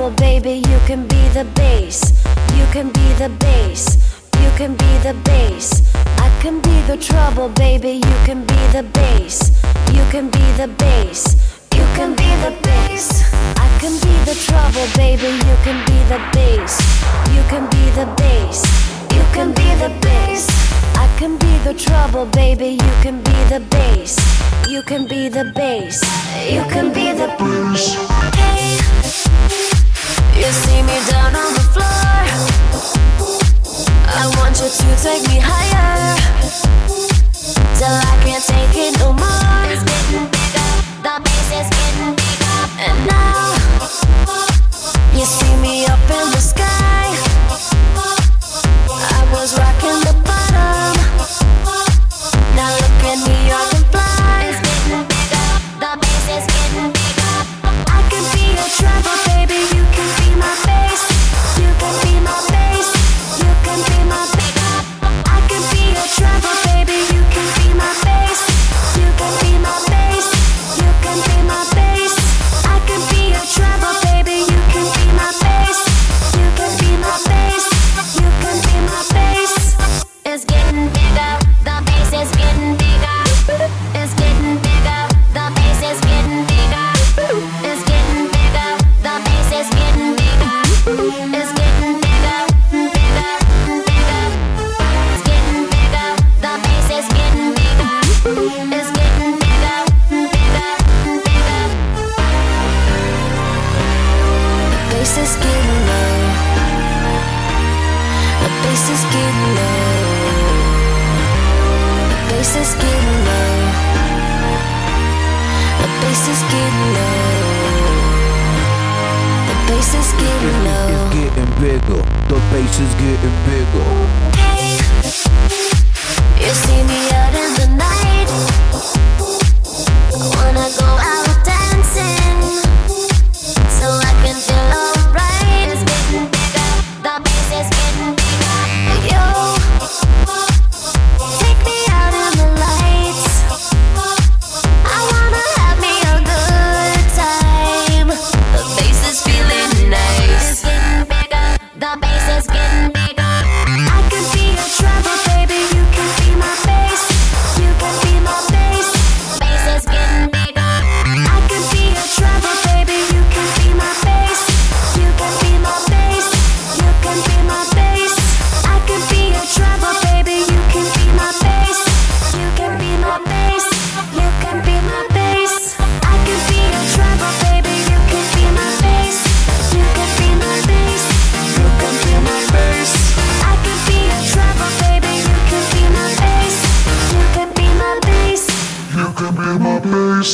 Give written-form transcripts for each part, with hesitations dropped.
trouble, baby, you can be the bass. You can be the bass. You can be the bass. I can be the trouble, baby, you can be the bass. You can be the bass. You can be the bass. I can be the trouble, baby, you can be the bass. You can be the bass. You can be the bass. I can be the trouble, baby, you can be the bass. You can be the bass. You can be the bass. Hey, you see me down on the floor. I want you to take me higher, till I can't take it no more. It's getting bigger, the bass is getting bigger. And now, you see me up in the sky. I was rocking the bottom, now look at me, I can fly. It's getting bigger, the bass is getting bigger. I can be your trouble, baby, you can be my bass. You can be my bass. You can be my bigger. I can be your trouble, baby, you can be my bass. You can be my bass. You can be my bass. I can be your trouble, baby, you can be my bass. You can be my bass. You can be my bass. It's getting bigger, the bass is getting bigger. It's getting bigger, the bass is getting bigger. It's getting bigger, the bass is getting bigger. It's getting bigger, bigger, bigger. It's getting bigger, the bass is getting bigger. It's getting bigger, bigger, bigger. The bass is getting low. The bass is getting low. The bass is getting low. The bass is getting low. The bass is getting low. It's getting bigger. The bass is getting bigger. Hey, you see me out in the night. I wanna go out dancing, so I can feel alright. It's getting bigger. The bass is getting bigger. Yo, take me out in the lights. I wanna have me a good time. The bass is feeling nice. It's getting bigger. The bass is getting bigger. I can be your trouble, baby. You can be my bass. You can be my bass. Bass is getting bigger. I can be your trouble, baby. You can be my bass. You can be my bass. You can be my bass. I can be your trouble, baby. You can be my bass. You can be my bass. You can be my bass. I can be your trouble, baby. You can be my bass. You can be my bass. You can be my bass. I can be your trouble, baby. You can be my bass. You can be my bass. You can be my bass.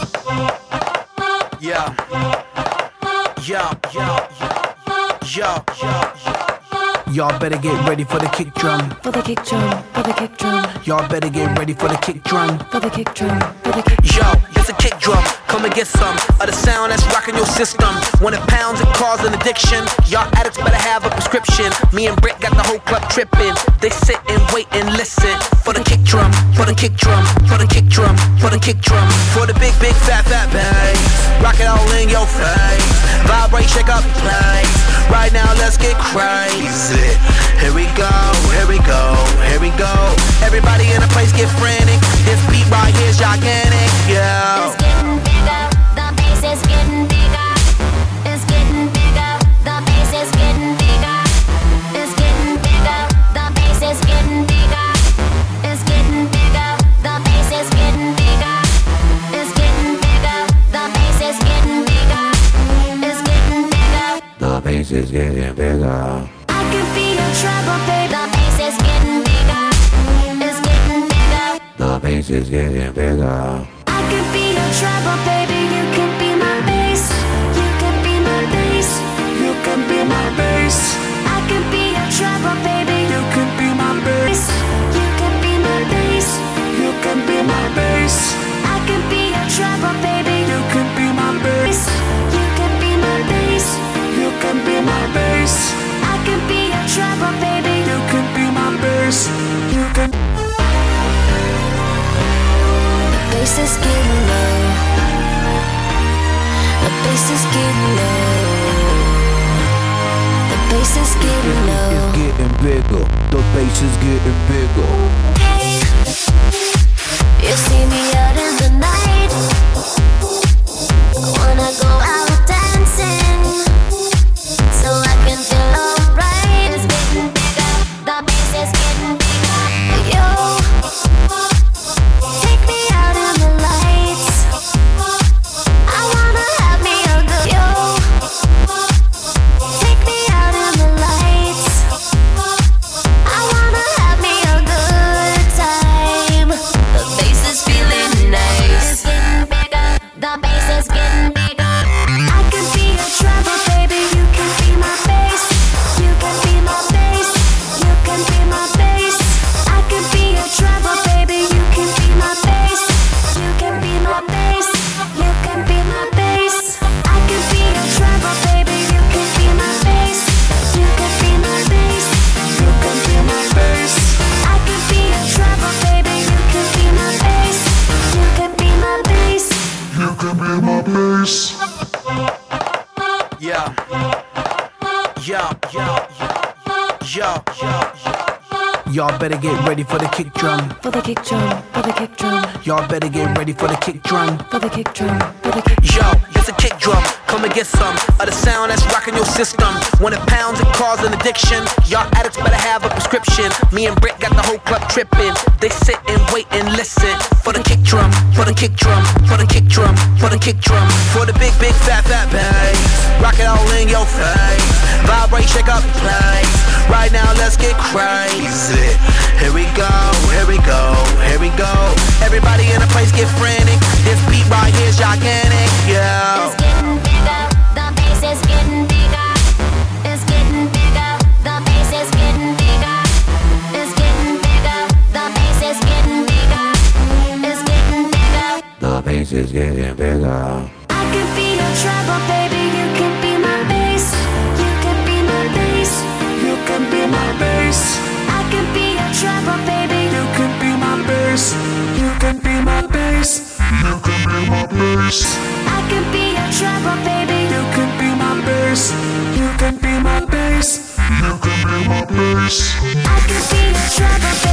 Yeah. Yeah. Yeah. Y'all better get ready for the kick drum. For the kick drum, for the kick drum, Y'all better get ready for the kick drum. for the kick drum, for the kick Yo, it's a kick drum. Come and get some of the sound that's rocking your system. When it pounds, it causes an addiction. Y'all addicts better have a prescription. Me and Britt got the whole club tripping. They sit and wait and listen for the kick drum, for the kick drum, for the kick drum, for the kick drum, for the big, big, fat bass. Rock it all in your face. Vibrate, shake up the place. Right now, let's get crazy. Here we go, here we go, here we go. Everybody in the place get frantic. This beat right here's gigantic, yeah. It's getting bigger, the bass is getting bigger. It's getting bigger, the bass is getting bigger. It's getting bigger, the bass is getting bigger. It's getting bigger, the bass is getting bigger. It's getting bigger, the bass is getting bigger. It's getting bigger. The bass is getting bigger. I can be your trouble, babe. The bass is getting bigger. It's getting bigger. The bass is getting bigger. I can be your trouble, baby. You can be my bass. You can be my bass. You can be my bass. I can be your trouble, baby. You can be my bass. You can be my bass. You can be my bass. I can be your trouble, baby. You can be my bass. You can be my bass. You can be my bass. I can be your trouble, baby. You can be my bass. You can. The bass is getting low. The bass is getting low. bass is getting low. It's getting bigger. The bass is getting bigger. You see me out in the night. Wanna go out dancing, so I can feel alright. It's getting bigger, the bass is getting bigger. Yo, take me out in the lights. I wanna have me a good. Yo, take me out in the lights. I wanna have me a good time. The bass is feeling nice. It's getting bigger, the bass is getting bigger. I can be your trouble, baby. You can be my bass. You can be my bass. You can be my bass. I can be your trouble, baby. You can be my bass. You can be my bass. You can be my bass. I can be your trouble, baby. You can be my bass. You can be my bass. You can be my bass. I can be your trouble, baby. You can be my bass. You can be my bass. You can be my bass. Yeah. Yeah, yeah, yeah, yeah, yeah. Y'all better get ready for the kick drum. For the kick drum, for the kick drum, Y'all better get ready for the kick drum. for the kick drum, for the kick Yo, it's a kick drum, come and get some of the sound that's rocking your system. When it pounds, it causes an addiction. Y'all addicts better have a prescription. Me and Britt got the whole club tripping. They sit and wait and listen for the kick drum, for the kick drum, for the kick drum, for the kick drum, for the big, big, fat bass. Rock it all in your face. Vibrate, shake up the place. Right now, let's get crazy. Here we go, here we go, here we go. Everybody in the place get frantic. This beat right here's gigantic, yeah. It's getting bigger, the bass is getting bigger. It's getting bigger, the bass is getting bigger. It's getting bigger, the bass is getting bigger. It's getting bigger. The bass is getting bigger. I can be your trouble, baby. You can be my bass. You can be my bass. You can be my bass. I can be your trouble, baby. You can be my bass. You can be my bass. You can be my bass. I can be your trouble, baby. You can be my bass. You can be my bass. You can be my bass. I can be your trouble, baby.